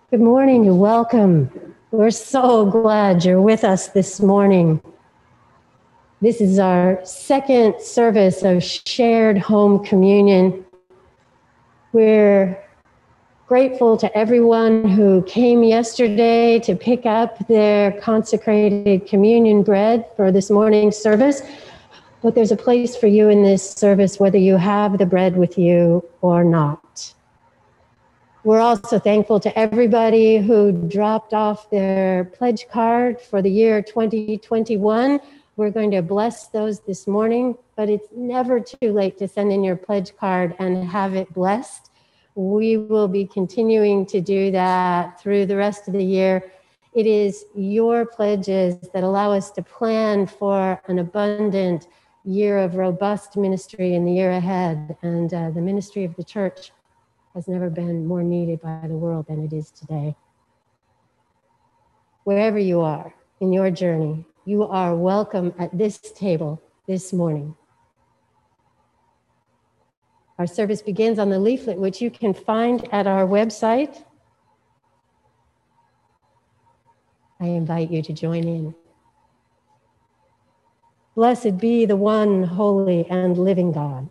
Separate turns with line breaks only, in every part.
Good morning and welcome. We're so glad you're with us this morning. This is our second service of shared home communion. We're grateful to everyone who came yesterday to pick up their consecrated communion bread for this morning's service. But there's a place for you in this service, whether you have the bread with you or not. We're also thankful to everybody who dropped off their pledge card for the year 2021. We're going to bless those this morning, but it's never too late to send in your pledge card and have it blessed. We will be continuing to do that through the rest of the year. It is your pledges that allow us to plan for an abundant year of robust ministry in the year ahead, and the ministry of the church has never been more needed by the world than it is today. Wherever you are in your journey, you are welcome at this table this morning. Our service begins on the leaflet, which you can find at our website. I invite you to join in. Blessed be the one holy and living God.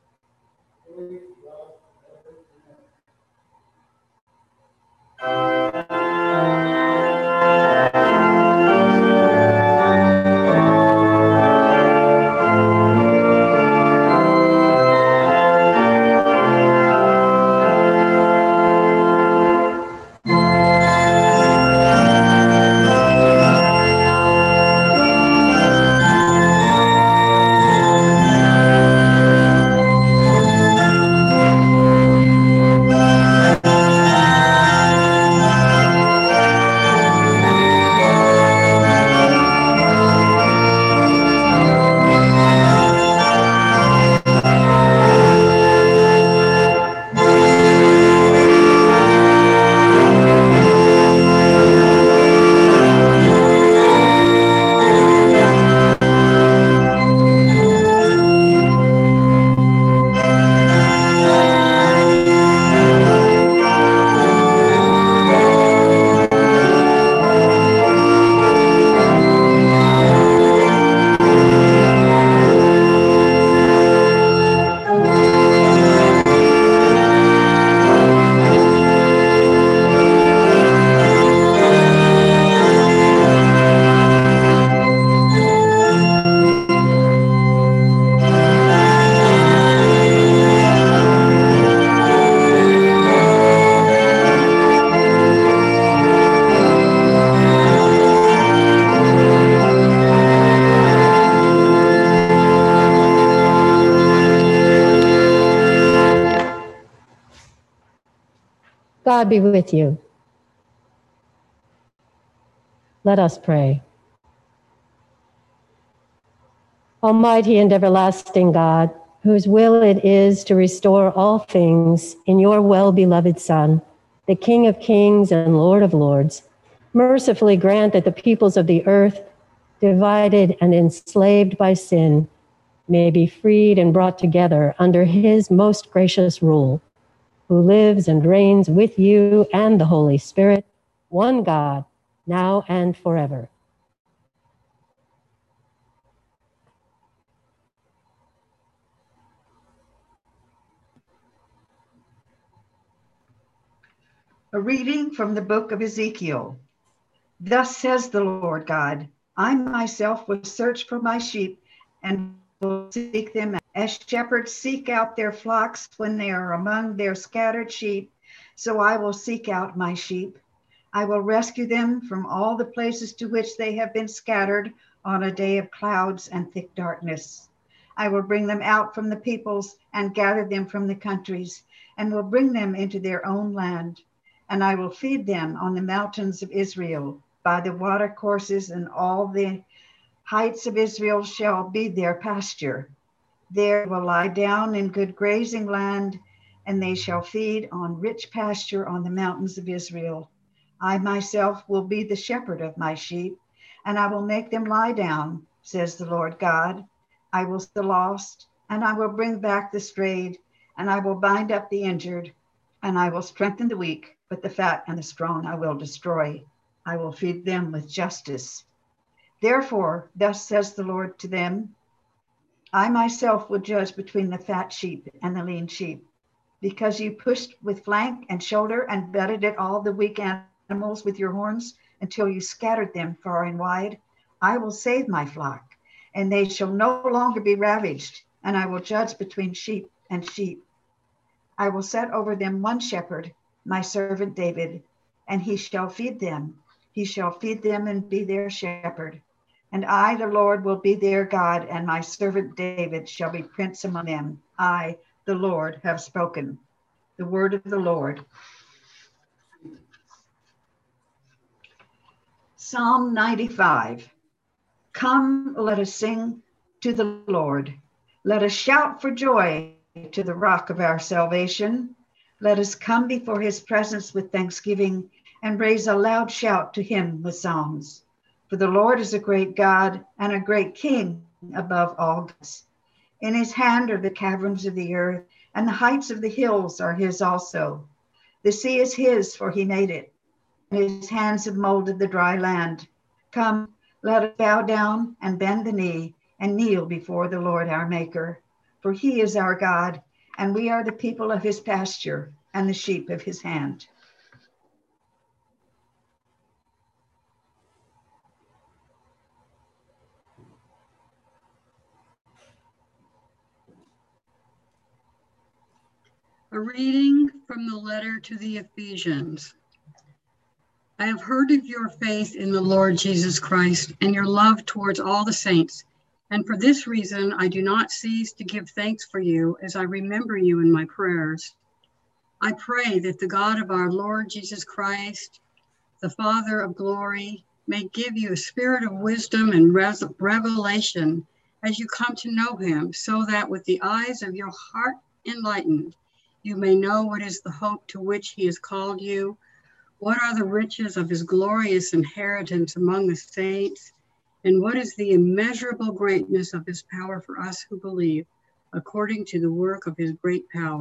God be with you. Let us pray. Almighty and everlasting God, whose will it is to restore all things in your well-beloved Son, the King of kings and Lord of lords, mercifully grant that the peoples of the earth, divided and enslaved by sin, may be freed and brought together under his most gracious rule, who lives and reigns with you and the Holy Spirit, one God, now and forever.
A reading from the book of Ezekiel. Thus says the Lord God, I myself will search for my sheep and will seek them out. As shepherds seek out their flocks when they are among their scattered sheep, so I will seek out my sheep. I will rescue them from all the places to which they have been scattered on a day of clouds and thick darkness. I will bring them out from the peoples and gather them from the countries, and will bring them into their own land. And I will feed them on the mountains of Israel, by the watercourses, and all the heights of Israel shall be their pasture. There will lie down in good grazing land, and they shall feed on rich pasture on the mountains of Israel. I myself will be the shepherd of my sheep, and I will make them lie down, says the Lord God. I will seek the lost, and I will bring back the strayed, and I will bind up the injured, and I will strengthen the weak. but the fat and the strong I will destroy. I will feed them with justice. Therefore, thus says the Lord to them, I myself will judge between the fat sheep and the lean sheep, because you pushed with flank and shoulder and butted at all the weak animals with your horns until you scattered them far and wide. I will save my flock, and they shall no longer be ravaged, and I will judge between sheep and sheep. I will set over them one shepherd, my servant David, and he shall feed them. He shall feed them and be their shepherd. And I, the Lord, will be their God, and my servant David shall be prince among them. I, the Lord, have spoken. The word of the Lord. Psalm 95. Come, let us sing to the Lord. Let us shout for joy to the rock of our salvation. Let us come before his presence with thanksgiving and raise a loud shout to him with songs. For the Lord is a great God and a great King above all gods. In his hand are the caverns of the earth, and the heights of the hills are his also. The sea is his, for he made it, and his hands have molded the dry land. Come, let us bow down and bend the knee and kneel before the Lord our Maker. For he is our God, and we are the people of his pasture and the sheep of his hand.
A reading from the letter to the Ephesians. I have heard of your faith in the Lord Jesus Christ and your love towards all the saints. And for this reason, I do not cease to give thanks for you as I remember you in my prayers. I pray that the God of our Lord Jesus Christ, the Father of glory, may give you a spirit of wisdom and revelation as you come to know him, so that with the eyes of your heart enlightened, you may know what is the hope to which he has called you, what are the riches of his glorious inheritance among the saints, and what is the immeasurable greatness of his power for us who believe, according to the work of his great power.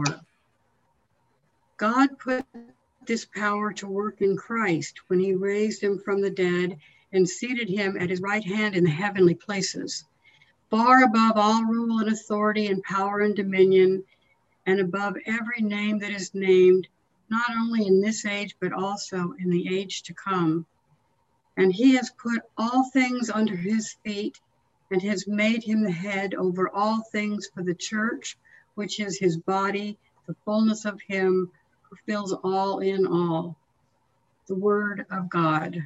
God put this power to work in Christ when he raised him from the dead and seated him at his right hand in the heavenly places, far above all rule and authority and power and dominion, and above every name that is named, not only in this age, but also in the age to come. And he has put all things under his feet and has made him the head over all things for the church, which is his body, the fullness of him who fills all in all. The word of God.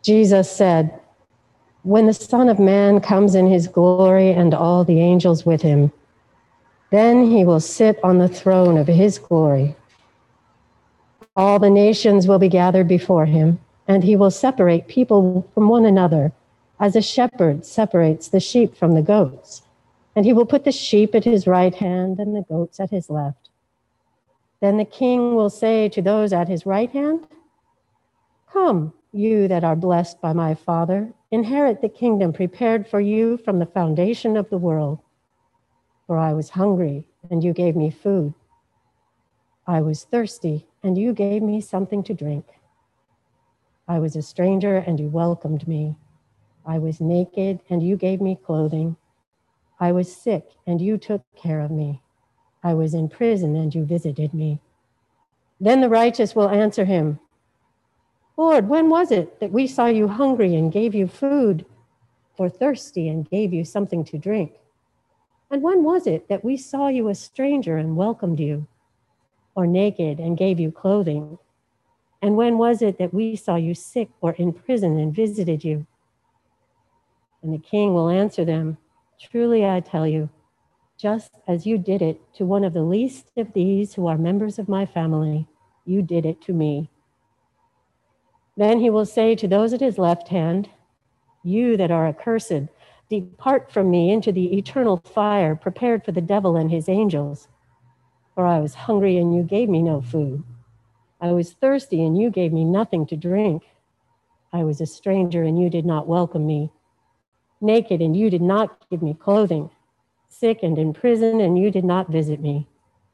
Jesus said, "When the Son of Man comes in his glory and all the angels with him, then he will sit on the throne of his glory. All the nations will be gathered before him, and he will separate people from one another, as a shepherd separates the sheep from the goats. And he will put the sheep at his right hand and the goats at his left. Then the king will say to those at his right hand, 'Come, you that are blessed by my Father, inherit the kingdom prepared for you from the foundation of the world. For I was hungry, and you gave me food. I was thirsty, and you gave me something to drink. I was a stranger, and you welcomed me. I was naked, and you gave me clothing. I was sick, and you took care of me. I was in prison, and you visited me.' Then the righteous will answer him, 'Lord, when was it that we saw you hungry and gave you food, or thirsty and gave you something to drink? And when was it that we saw you a stranger and welcomed you, or naked and gave you clothing? And when was it that we saw you sick or in prison and visited you?' And the king will answer them, 'Truly I tell you, just as you did it to one of the least of these who are members of my family, you did it to me.' Then he will say to those at his left hand, 'You that are accursed, depart from me into the eternal fire prepared for the devil and his angels. For I was hungry, and you gave me no food. I was thirsty, and you gave me nothing to drink. I was a stranger, and you did not welcome me. Naked, and you did not give me clothing. Sick and in prison, and you did not visit me.'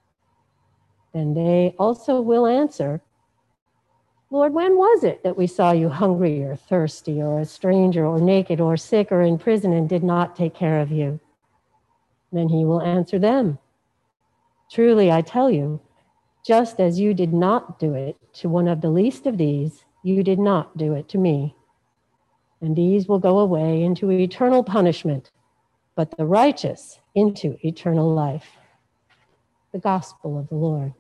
Then they also will answer, 'Lord, when was it that we saw you hungry or thirsty or a stranger or naked or sick or in prison and did not take care of you?' Then he will answer them, 'Truly I tell you, just as you did not do it to one of the least of these, you did not do it to me.' And these will go away into eternal punishment, but the righteous into eternal life." The gospel of the Lord.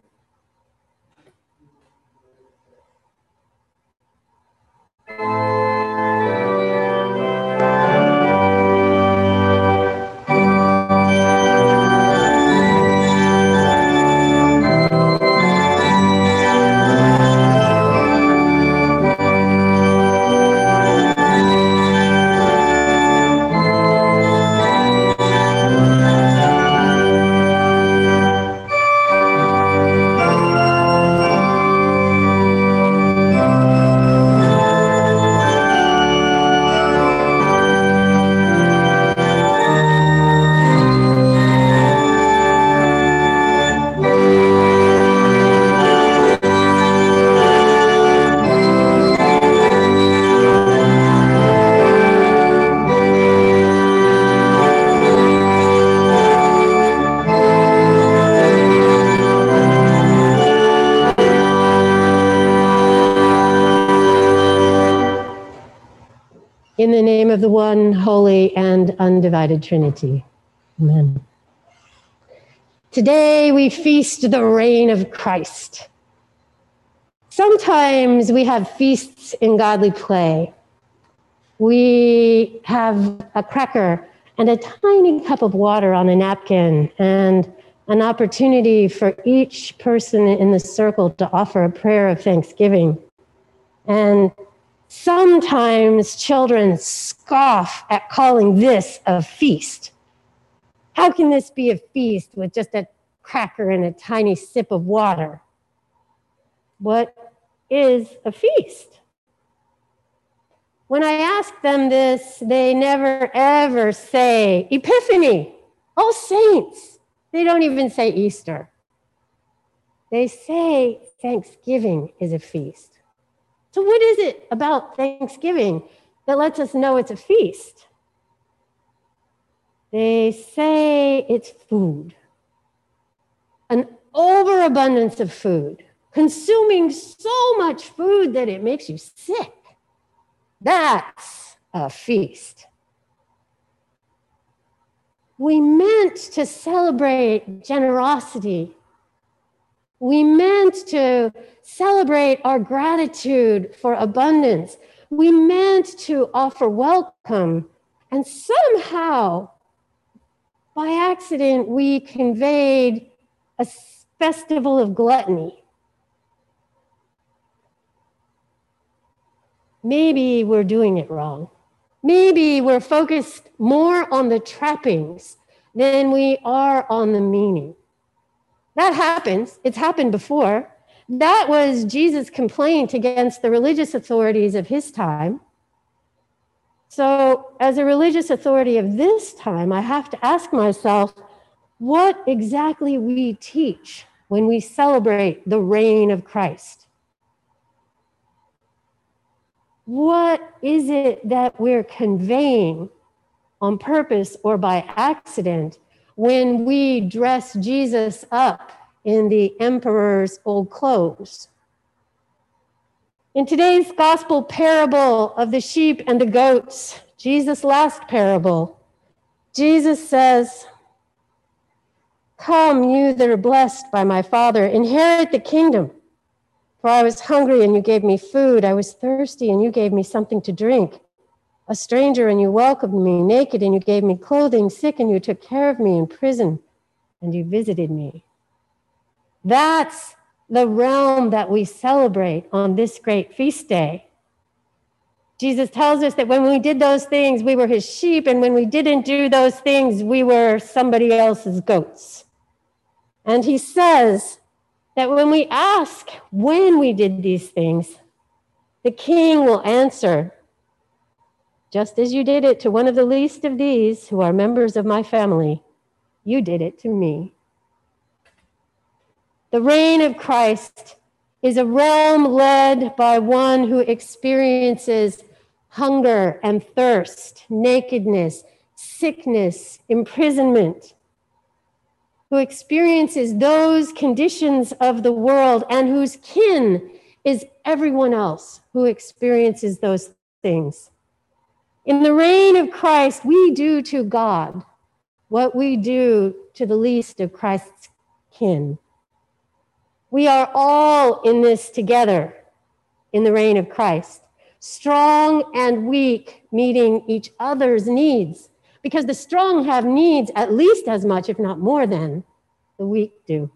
In the name of the one holy and undivided Trinity. Amen. Today we feast the reign of Christ. Sometimes we have feasts in godly play. We have a cracker and a tiny cup of water on a napkin and an opportunity for each person in the circle to offer a prayer of thanksgiving. And sometimes children scoff at calling this a feast. How can this be a feast with just a cracker and a tiny sip of water? What is a feast? When I ask them this, they never ever say Epiphany, All Saints. They don't even say Easter. They say Thanksgiving is a feast. So what is it about Thanksgiving that lets us know it's a feast? They say it's food, an overabundance of food, consuming so much food that it makes you sick. That's a feast. We meant to celebrate generosity. We meant to celebrate our gratitude for abundance. We meant to offer welcome, and somehow, by accident, we conveyed a festival of gluttony. Maybe we're doing it wrong. Maybe we're focused more on the trappings than we are on the meaning. That happens. It's happened before. That was Jesus' complaint against the religious authorities of his time. So, as a religious authority of this time, I have to ask myself what exactly we teach when we celebrate the reign of Christ. What is it that we're conveying on purpose or by accident when we dress Jesus up in the emperor's old clothes? In today's gospel parable of the sheep and the goats, Jesus' last parable, Jesus says, "Come, you that are blessed by my Father, inherit the kingdom. For I was hungry and you gave me food. I was thirsty and you gave me something to drink. A stranger and you welcomed me. Naked and you gave me clothing. Sick and you took care of me. In prison and you visited me." That's the realm that we celebrate on this great feast day. Jesus tells us that when we did those things, we were his sheep. And when we didn't do those things, we were somebody else's goats. And he says that when we ask when we did these things, the king will answer, "Just as you did it to one of the least of these who are members of my family, you did it to me." The reign of Christ is a realm led by one who experiences hunger and thirst, nakedness, sickness, imprisonment, who experiences those conditions of the world and whose kin is everyone else who experiences those things. In the reign of Christ, we do to God what we do to the least of Christ's kin. We are all in this together in the reign of Christ, strong and weak, meeting each other's needs, because the strong have needs at least as much, if not more than the weak do.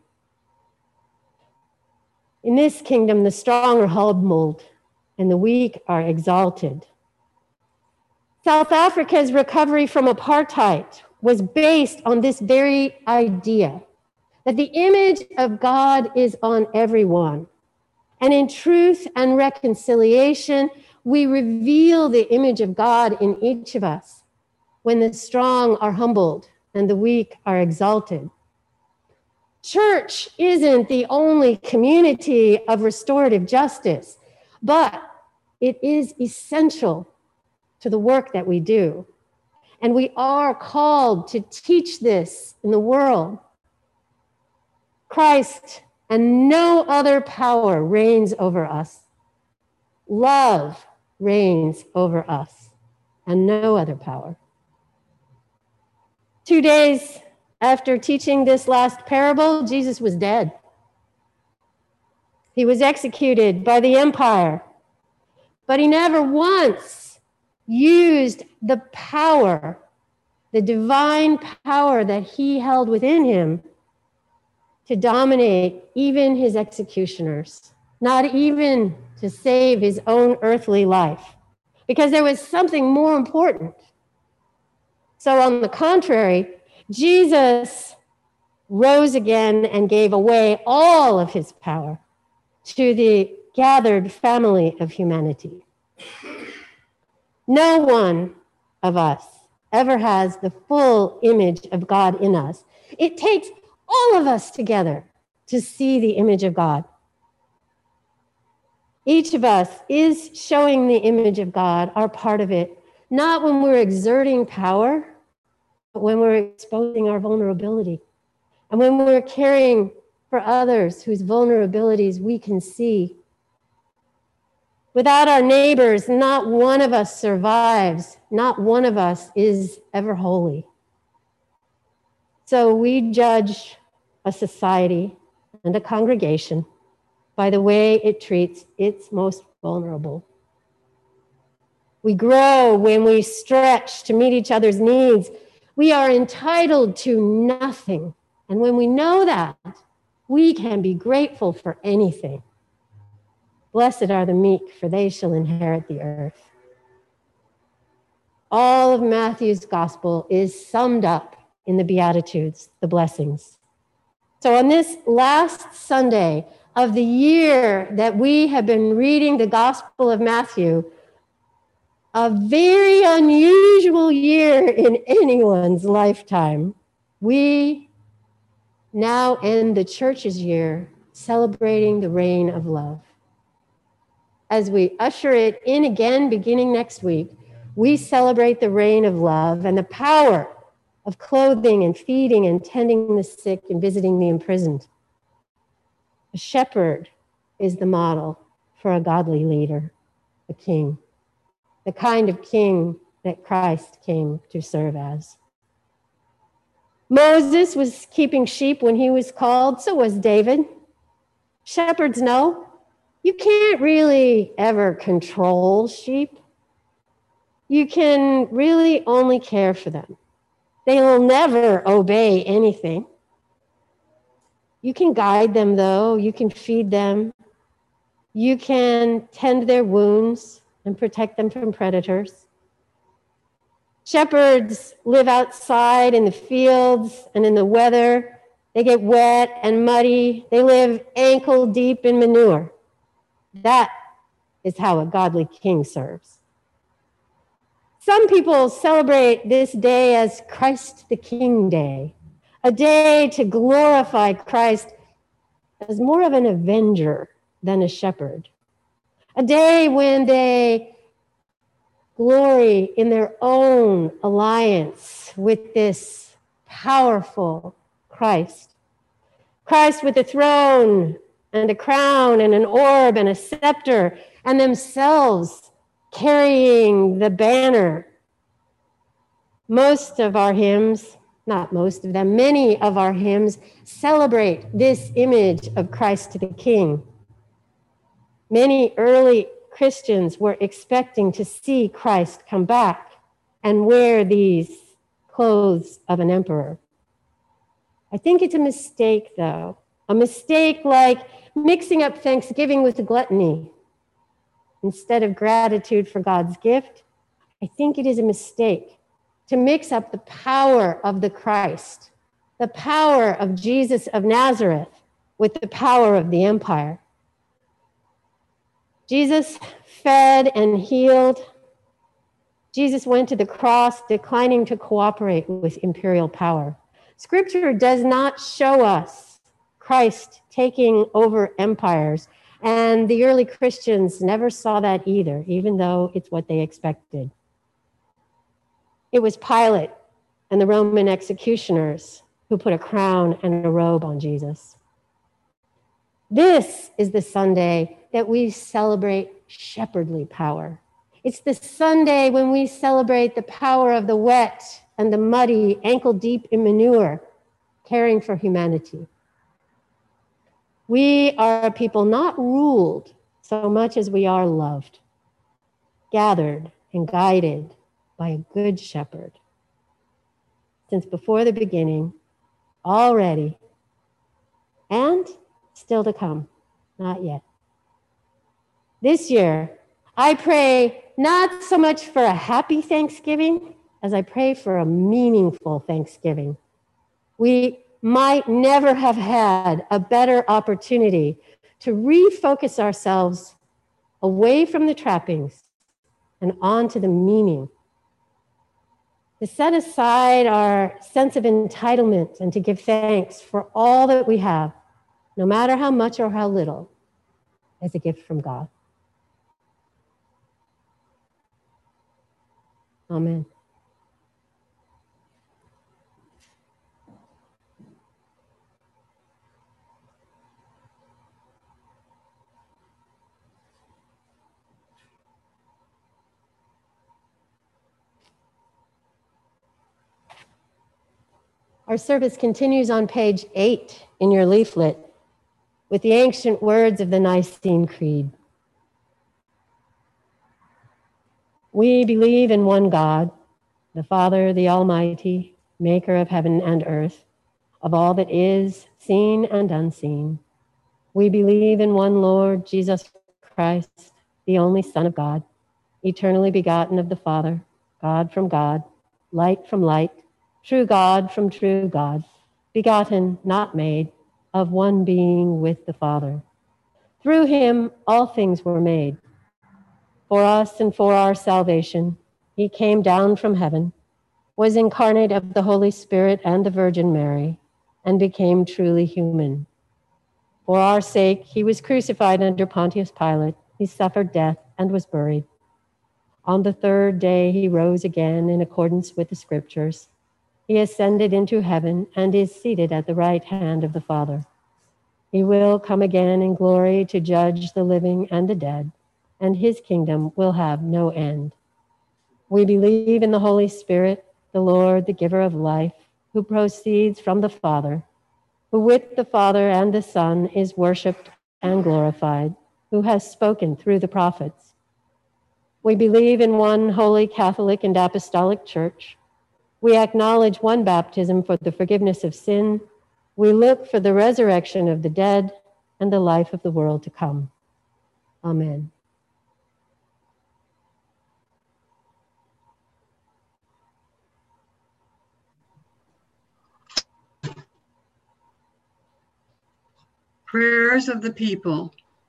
In this kingdom, the strong are humbled and the weak are exalted. South Africa's recovery from apartheid was based on this very idea, that the image of God is on everyone. And in truth and reconciliation, we reveal the image of God in each of us when the strong are humbled and the weak are exalted. Church isn't the only community of restorative justice, but it is essential to the work that we do. And we are called to teach this in the world. Christ and no other power reigns over us. Love reigns over us and no other power. 2 days after teaching this last parable, Jesus was dead. He was executed by the empire, but he never once used the power, the divine power that he held within him, to dominate even his executioners, not even to save his own earthly life, because there was something more important. So on the contrary, Jesus rose again and gave away all of his power to the gathered family of humanity. No one of us ever has the full image of God in us. It takes all of us together to see the image of God. Each of us is showing the image of God, our part of it, not when we're exerting power, but when we're exposing our vulnerability. And when we're caring for others whose vulnerabilities we can see. Without our neighbors, not one of us survives. Not one of us is ever holy. So we judge a society and a congregation by the way it treats its most vulnerable. We grow when we stretch to meet each other's needs. We are entitled to nothing. And when we know that, we can be grateful for anything. Blessed are the meek, for they shall inherit the earth. All of Matthew's gospel is summed up in the Beatitudes, the blessings. So on this last Sunday of the year that we have been reading the Gospel of Matthew, a very unusual year in anyone's lifetime, we now end the church's year celebrating the reign of love. As we usher it in again beginning next week, we celebrate the reign of love and the power of clothing and feeding and tending the sick and visiting the imprisoned. A shepherd is the model for a godly leader, a king, the kind of king that Christ came to serve as. Moses was keeping sheep when he was called, so was David. Shepherds know you can't really ever control sheep. You can really only care for them. They will never obey anything. You can guide them, though. You can feed them. You can tend their wounds and protect them from predators. Shepherds live outside in the fields and in the weather. They get wet and muddy. They live ankle deep in manure. That is how a godly king serves. Some people celebrate this day as Christ the King Day, a day to glorify Christ as more of an avenger than a shepherd, a day when they glory in their own alliance with this powerful Christ. Christ with a throne and a crown and an orb and a scepter, and themselves carrying the banner. Most of our hymns, not most of them, many of our hymns celebrate this image of Christ the King. Many early Christians were expecting to see Christ come back and wear these clothes of an emperor. I think it's a mistake, though. A mistake like mixing up Thanksgiving with gluttony. Instead of gratitude for God's gift, I think it is a mistake to mix up the power of the Christ, the power of Jesus of Nazareth, with the power of the empire. Jesus fed and healed. Jesus went to the cross, declining to cooperate with imperial power. Scripture does not show us Christ taking over empires, and the early Christians never saw that either, even though it's what they expected. It was Pilate and the Roman executioners who put a crown and a robe on Jesus. This is the Sunday that we celebrate shepherdly power. It's the Sunday when we celebrate the power of the wet and the muddy, ankle deep in manure, caring for humanity. We are a people not ruled so much as we are loved, gathered and guided by a good shepherd. Since before the beginning, already, and still to come, not yet. This year, I pray not so much for a happy Thanksgiving as I pray for a meaningful Thanksgiving. We might never have had a better opportunity to refocus ourselves away from the trappings and onto the meaning. To set aside our sense of entitlement and to give thanks for all that we have, no matter how much or how little, as a gift from God. Amen. Our service continues on page 8 in your leaflet with the ancient words of the Nicene Creed. We believe in one God, the Father, the Almighty, maker of heaven and earth, of all that is, seen and unseen. We believe in one Lord, Jesus Christ, the only Son of God, eternally begotten of the Father, God from God, light from light, true God from true God, begotten, not made, of one being with the Father. Through him all things were made. For us and for our salvation, he came down from heaven, was incarnate of the Holy Spirit and the Virgin Mary, and became truly human. For our sake, he was crucified under Pontius Pilate. He suffered death and was buried. On the third day, he rose again in accordance with the scriptures. He ascended into heaven and is seated at the right hand of the Father. He will come again in glory to judge the living and the dead, and his kingdom will have no end. We believe in the Holy Spirit, the Lord, the giver of life, who proceeds from the Father, who with the Father and the Son is worshiped and glorified, who has spoken through the prophets. We believe in one holy Catholic and Apostolic Church. We acknowledge one baptism for the forgiveness of sin. We look for the resurrection of the dead and the life of the world to come. Amen.
Prayers of the people.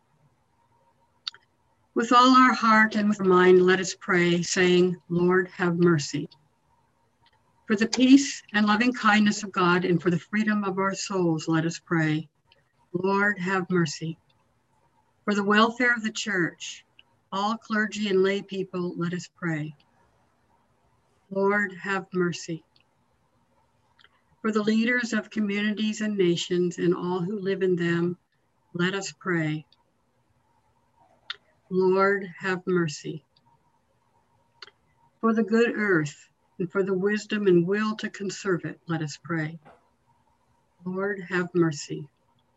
With all our heart and with our mind, let us pray, saying, Lord, have mercy. For the peace and loving kindness of God and for the freedom of our souls, let us pray, Lord, have mercy. For the welfare of the church, all clergy and lay people, let us pray, Lord, have mercy. For the leaders of communities and nations and all who live in them, let us pray, Lord, have mercy. For the good earth and for the wisdom and will to conserve it, let us pray, Lord, have mercy.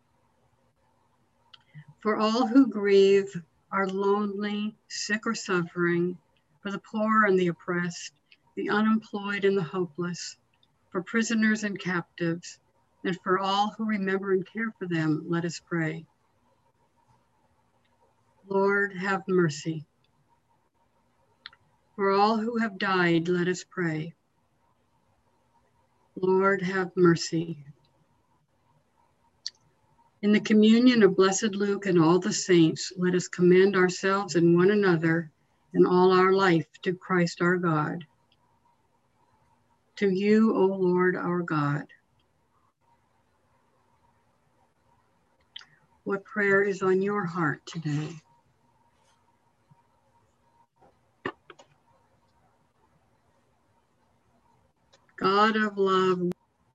For all who grieve, are lonely, sick or suffering, for the poor and the oppressed, the unemployed and the hopeless, for prisoners and captives, and for all who remember and care for them, let us pray. Lord, have mercy. For all who have died, let us pray. Lord, have mercy. In the communion of Blessed Luke and all the saints, let us commend ourselves and one another and all our life to Christ our God. To you, O Lord our God. What prayer is on your heart today? God of love.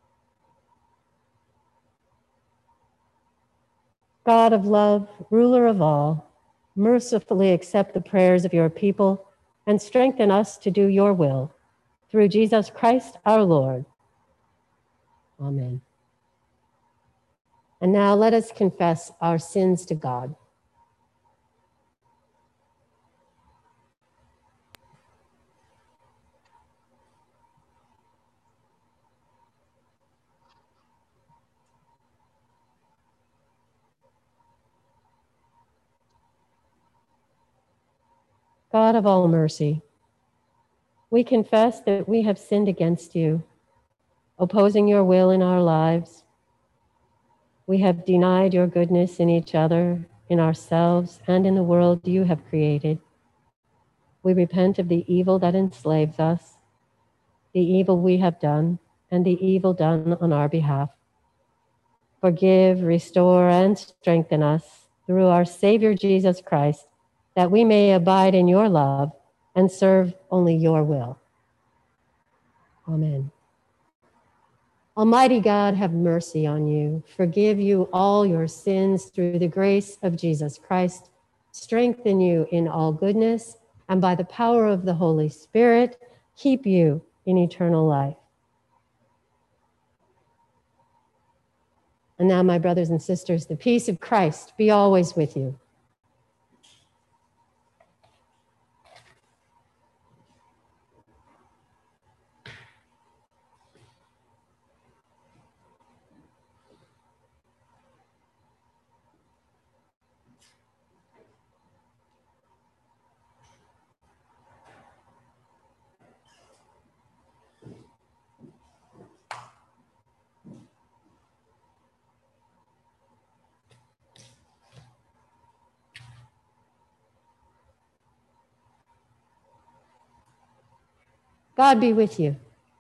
God of love, ruler of all, mercifully accept the prayers of your people and strengthen us to do your will. Through Jesus Christ our Lord. Amen. And now let us confess our sins to God. God of all mercy, we confess that we have sinned against you, opposing your will in our lives. We have denied your goodness in each other, in ourselves, and in the world you have created. We repent of the evil that enslaves us, the evil we have done, and the evil done on our behalf. Forgive, restore, and strengthen us through our Savior Jesus Christ, that we may abide in your love and serve only your will. Amen. Almighty God, have mercy on you, forgive you all your sins through the grace of Jesus Christ, strengthen you in all goodness, and by the power of the Holy Spirit, keep you in eternal life. And now, my brothers and sisters, the peace of Christ be always with you. God be with you.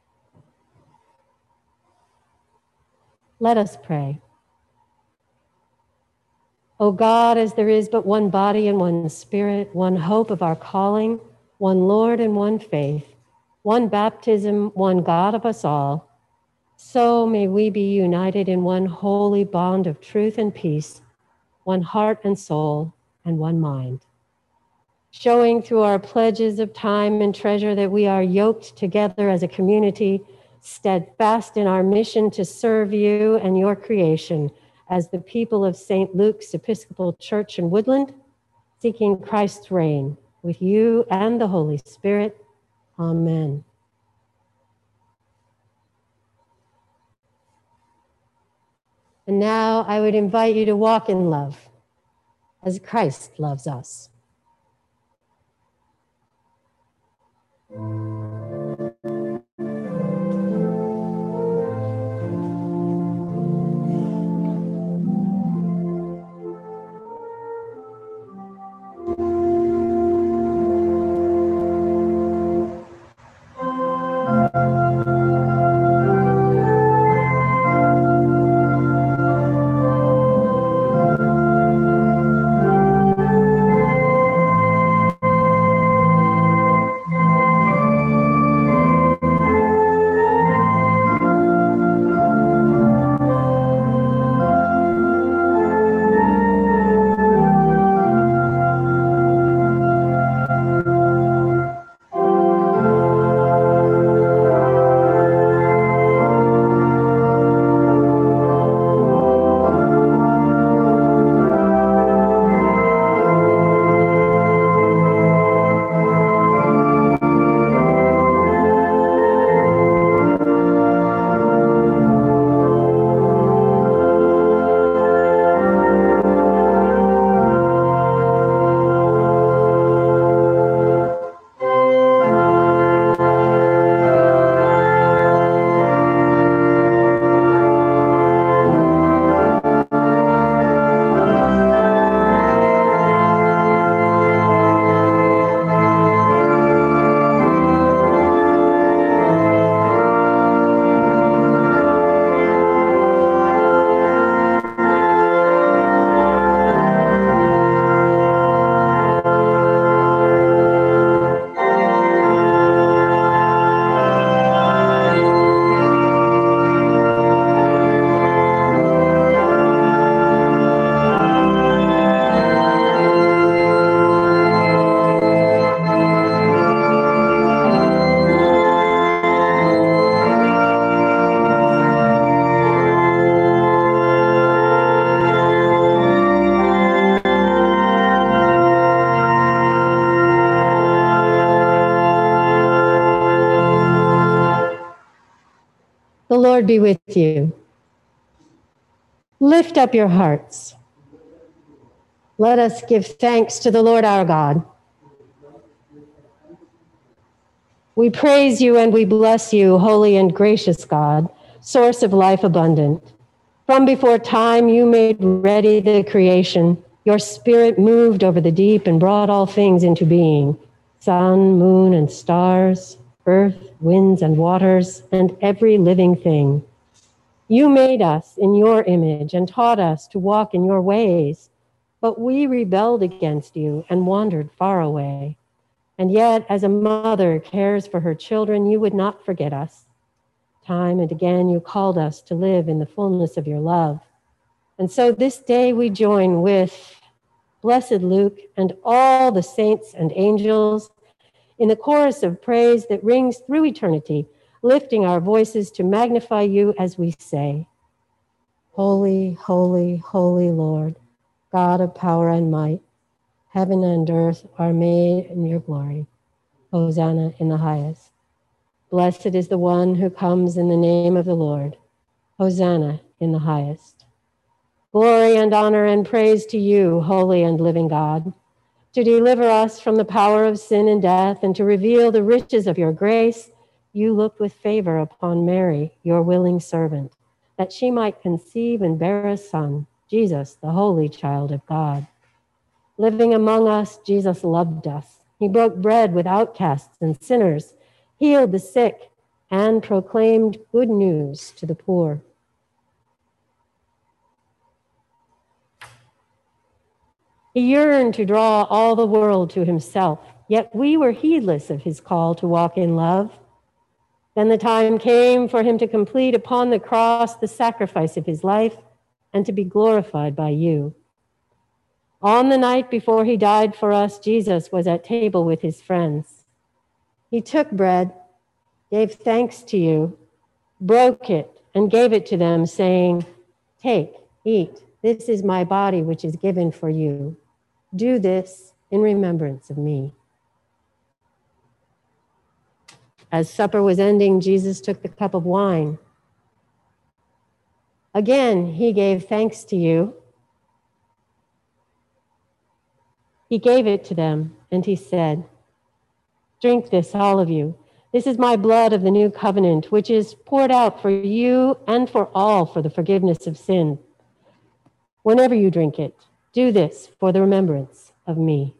Let us pray. O God, as there is but one body and one spirit, one hope of our calling, one Lord and one faith, one baptism, one God of us all, so may we be united in one holy bond of truth and peace, one heart and soul, and one mind. Showing through our pledges of time and treasure that we are yoked together as a community, steadfast in our mission to serve you and your creation as the people of St. Luke's Episcopal Church in Woodland, seeking Christ's reign with you and the Holy Spirit. Amen. And now I would invite you to walk in love as Christ loves us. The Lord be with you. Lift up your hearts. Let us give thanks to the Lord our God. We praise you and we bless you, holy and gracious God, source of life abundant. From before time you made ready the creation. Your spirit moved over the deep and brought all things into being. Sun, moon, and stars, earth, winds, and waters, and every living thing. You made us in your image and taught us to walk in your ways, but we rebelled against you and wandered far away. And yet, as a mother cares for her children, you would not forget us. Time and again, you called us to live in the fullness of your love. And so this day we join with Blessed Luke and all the saints and angels in the chorus of praise that rings through eternity, lifting our voices to magnify you as we say, Holy, holy, holy Lord, God of power and might, heaven and earth are made in your glory. Hosanna in the highest. Blessed is the one who comes in the name of the Lord. Hosanna in the highest. Glory and honor and praise to you, holy and living God, to deliver us from the power of sin and death and to reveal the riches of your grace. You looked with favor upon Mary, your willing servant, that she might conceive and bear a son, Jesus, the holy child of God. Living among us, Jesus loved us. He broke bread with outcasts and sinners. healed the sick, and proclaimed good news to the poor. He yearned to draw all the world to himself, yet we were heedless of his call to walk in love. Then the time came for him to complete upon the cross the sacrifice of his life and to be glorified by you. On the night before he died for us, Jesus was at table with his friends. He took bread, gave thanks to you, broke it, and gave it to them, saying, "Take, eat. This is my body, which is given for you. Do this in remembrance of me." As supper was ending, Jesus took the cup of wine. Again, he gave thanks to you. He gave it to them, and he said, "Drink this, all of you. This is my blood of the new covenant, which is poured out for you and for all for the forgiveness of sin. Whenever you drink it, do this for the remembrance of me."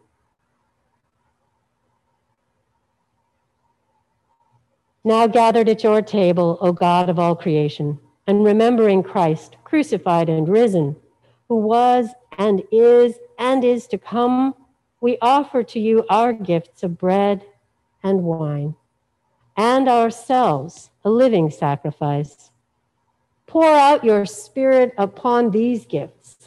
Now gathered at your table, O God of all creation, and remembering Christ, crucified and risen, who was and is to come, we offer to you our gifts of bread and wine, and ourselves a living sacrifice. Pour out your Spirit upon these gifts,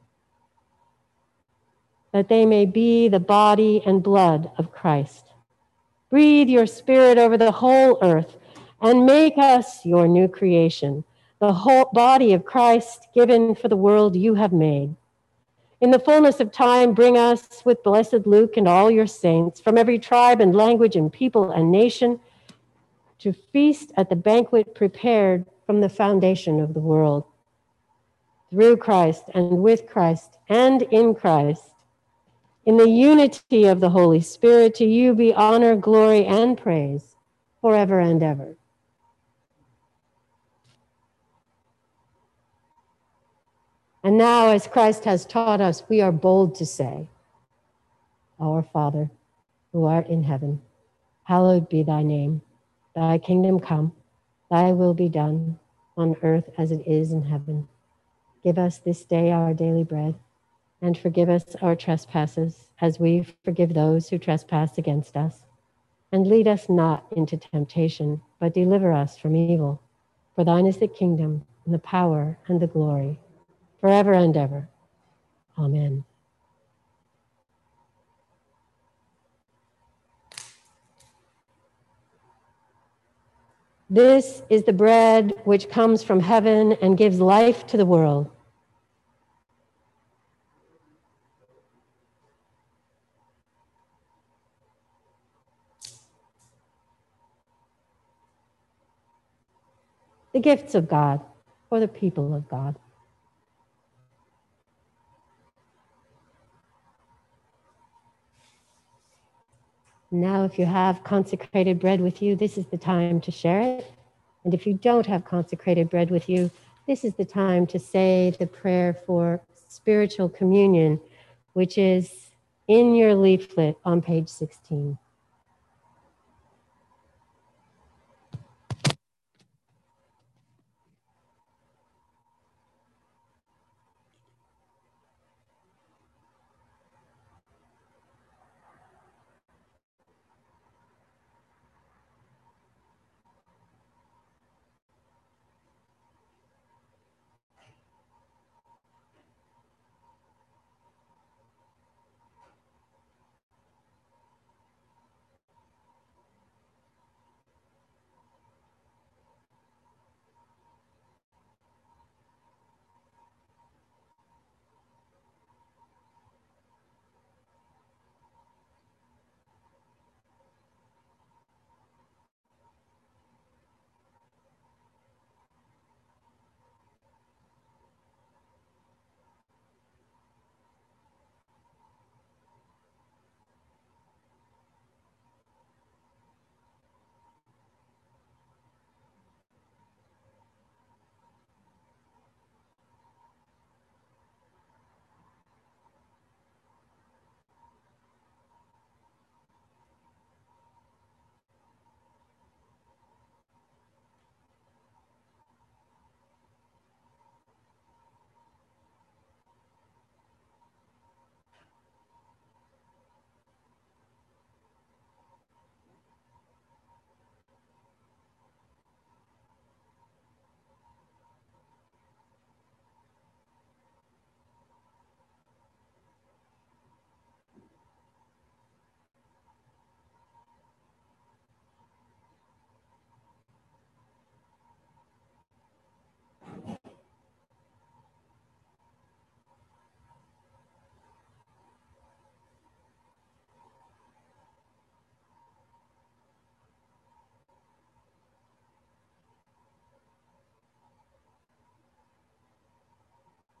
that they may be the body and blood of Christ. Breathe your Spirit over the whole earth and make us your new creation, the whole body of Christ given for the world you have made. In the fullness of time, bring us with blessed Luke and all your saints from every tribe and language and people and nation to feast at the banquet prepared from the foundation of the world. Through Christ and with Christ and in Christ, in the unity of the Holy Spirit, to you be honor, glory, and praise forever and ever. And now, as Christ has taught us, we are bold to say, "Our Father, who art in heaven, hallowed be thy name. Thy kingdom come, thy will be done on earth as it is in heaven. Give us this day our daily bread, and forgive us our trespasses, as we forgive those who trespass against us. And lead us not into temptation, but deliver us from evil. For thine is the kingdom, and the power, and the glory, forever and ever. Amen." This is the bread which comes from heaven and gives life to the world. The gifts of God for the people of God. Now, if you have consecrated bread with you, this is the time to share it. And if you don't have consecrated bread with you, this is the time to say the prayer for spiritual communion, which is in your leaflet on page 16.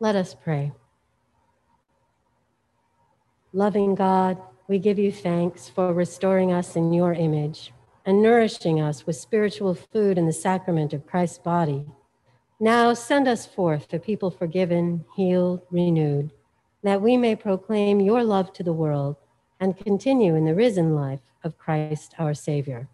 Let us pray. Loving God, we give you thanks for restoring us in your image and nourishing us with spiritual food in the sacrament of Christ's body. Now send us forth, a people forgiven, healed, renewed, that we may proclaim your love to the world and continue in the risen life of Christ our Savior.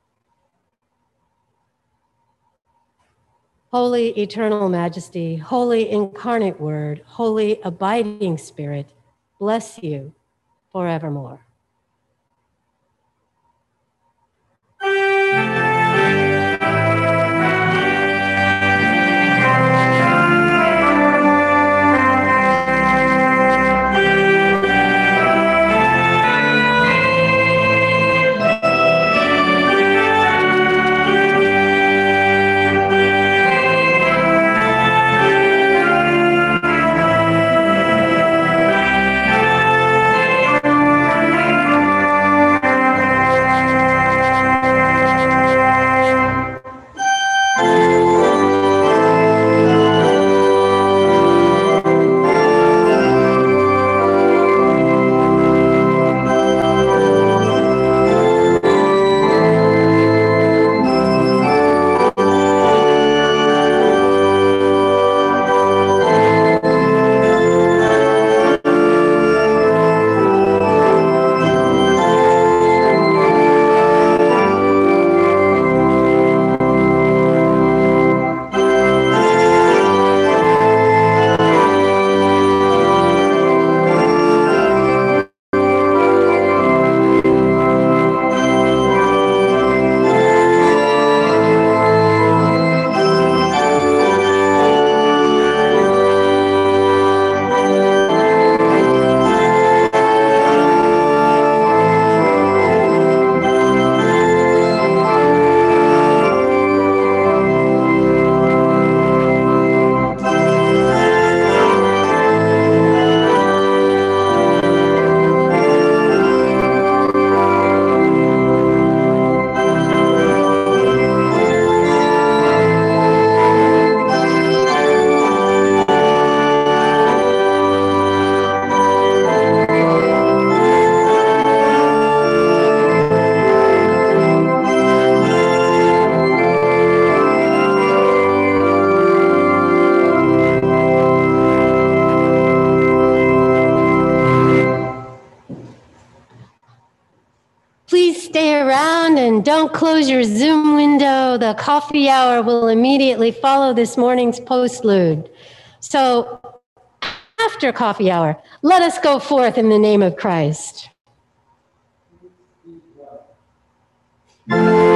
Holy eternal majesty, holy incarnate word, holy abiding spirit, bless you forevermore. Please stay around and don't close your Zoom window. The coffee hour will immediately follow this morning's postlude. So after coffee hour, let us go forth in the name of Christ.